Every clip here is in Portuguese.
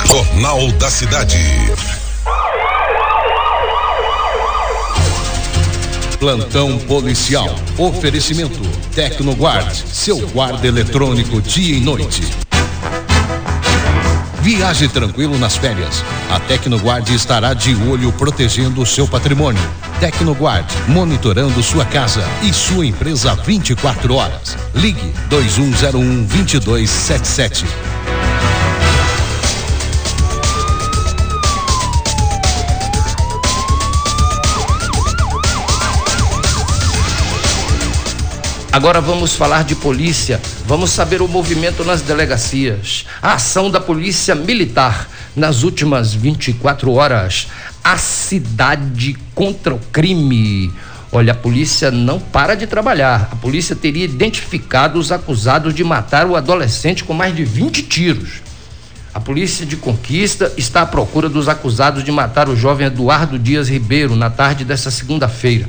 Jornal da Cidade. Plantão policial. Oferecimento Tecnoguard, seu guarda eletrônico dia e noite. Viaje tranquilo nas férias. A Tecnoguard estará de olho protegendo o seu patrimônio. Tecnoguard, monitorando sua casa e sua empresa 24 horas. Ligue 2101-2277. Agora vamos falar de polícia, vamos saber o movimento nas delegacias, a ação da polícia militar nas últimas 24 horas, a cidade contra o crime. Olha, a polícia não para de trabalhar, a polícia teria identificado os acusados de matar o adolescente com mais de 20 tiros. A polícia de Conquista está à procura dos acusados de matar o jovem Eduardo Dias Ribeiro na tarde desta segunda-feira.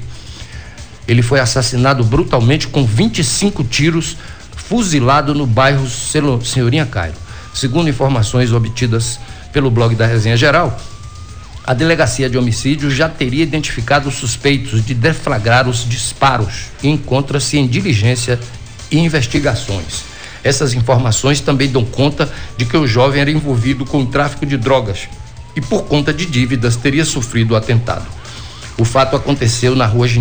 Ele foi assassinado brutalmente com 25 tiros, fuzilado no bairro Senhorinha Cairo. Segundo informações obtidas pelo blog da Resenha Geral, a delegacia de homicídio já teria identificado os suspeitos de deflagrar os disparos e encontra-se em diligência e investigações. Essas informações também dão conta de que o jovem era envolvido com o tráfico de drogas e, por conta de dívidas, teria sofrido o atentado. O fato aconteceu na rua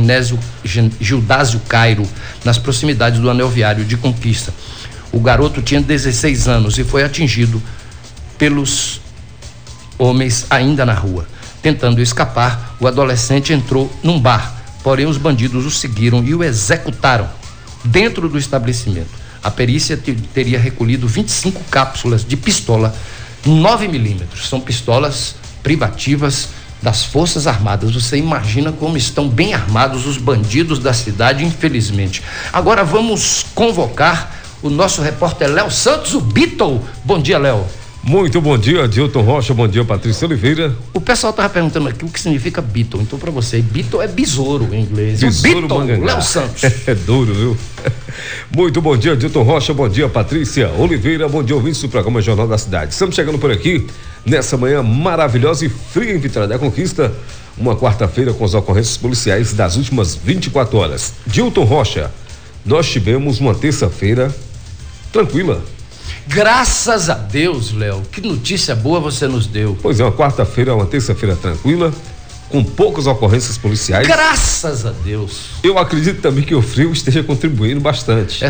Gildásio Cairo, nas proximidades do anel viário de Conquista. O garoto tinha 16 anos e foi atingido pelos homens ainda na rua. Tentando escapar, o adolescente entrou num bar, porém os bandidos o seguiram e o executaram dentro do estabelecimento. A perícia teria recolhido 25 cápsulas de pistola 9mm. São pistolas privativas das Forças Armadas. Você imagina como estão bem armados os bandidos da cidade, infelizmente. Agora vamos convocar o nosso repórter Léo Santos, o Beatle. Bom dia, Léo. Muito bom dia, Dilton Rocha, bom dia, Patrícia Oliveira. O pessoal estava perguntando aqui o que significa Beatle. Então, para você, Beatle é besouro em inglês. Besouro, Beatle, Léo Santos. É duro, viu? Muito bom dia, Dilton Rocha, bom dia, Patrícia Oliveira, bom dia, ouvintes do programa Jornal da Cidade. Estamos chegando por aqui nessa manhã maravilhosa e fria em Vitória da Conquista, uma quarta-feira com as ocorrências policiais das últimas 24 horas. Dilton Rocha, nós tivemos uma terça-feira tranquila. Graças a Deus, Léo, que notícia boa você nos deu. Pois é, uma quarta-feira, uma terça-feira tranquila, com poucas ocorrências policiais. Graças a Deus. Eu acredito também que o frio esteja contribuindo bastante.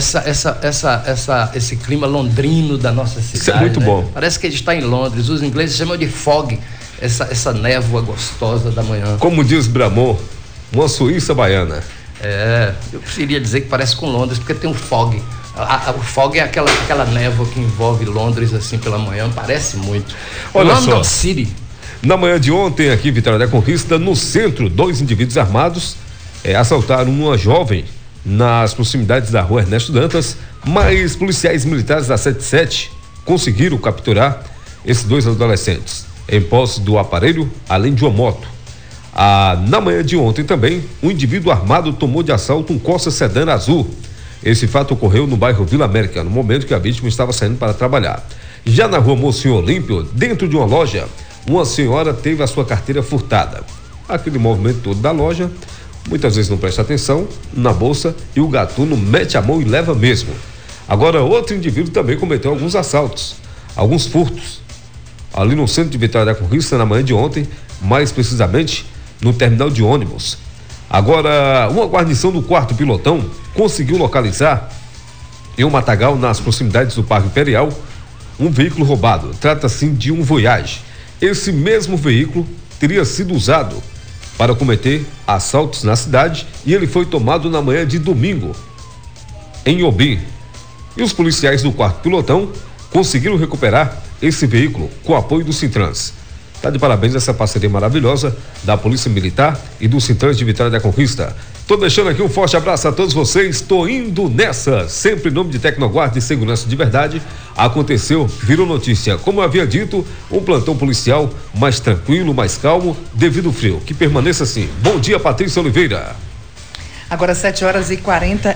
Esse clima londrino da nossa cidade. Isso é muito bom. Parece que a gente está em Londres. Os ingleses chamam de fog, essa névoa gostosa da manhã. Como diz Bramont, uma Suíça baiana. Eu queria dizer que parece com Londres, porque tem um fog. O fog é aquela névoa que envolve Londres assim pela manhã, parece muito. Olha London só, City. Na manhã de ontem, aqui em Vitória da Conquista, no centro, 2 indivíduos armados assaltaram uma jovem nas proximidades da rua Ernesto Dantas, mas policiais militares da 77 conseguiram capturar esses 2 adolescentes em posse do aparelho, além de uma moto. Na manhã de ontem também, um indivíduo armado tomou de assalto um Corsa sedã azul. Esse fato ocorreu no bairro Vila América, no momento que a vítima estava saindo para trabalhar. Já na rua Mocinho Olímpio, dentro de uma loja, uma senhora teve a sua carteira furtada. Aquele movimento todo da loja, muitas vezes não presta atenção na bolsa e o gatuno mete a mão e leva mesmo. Agora, outro indivíduo também cometeu alguns assaltos, alguns furtos, ali no centro de Vitória da Conquista na manhã de ontem, mais precisamente no terminal de ônibus. Agora, uma guarnição do 4º Pilotão conseguiu localizar em um matagal nas proximidades do Parque Imperial um veículo roubado. Trata-se de um Voyage. Esse mesmo veículo teria sido usado para cometer assaltos na cidade e ele foi tomado na manhã de domingo em Iobim. E os policiais do 4º Pilotão conseguiram recuperar esse veículo com apoio do Sintrans. Tá de parabéns essa parceria maravilhosa da Polícia Militar e do Sintrans de Vitória da Conquista. Tô deixando aqui um forte abraço a todos vocês. Tô indo nessa, sempre em nome de Tecnoguard e Segurança de Verdade. Aconteceu, virou notícia. Como eu havia dito, um plantão policial mais tranquilo, mais calmo, devido ao frio. Que permaneça assim. Bom dia, Patrícia Oliveira. Agora 7h40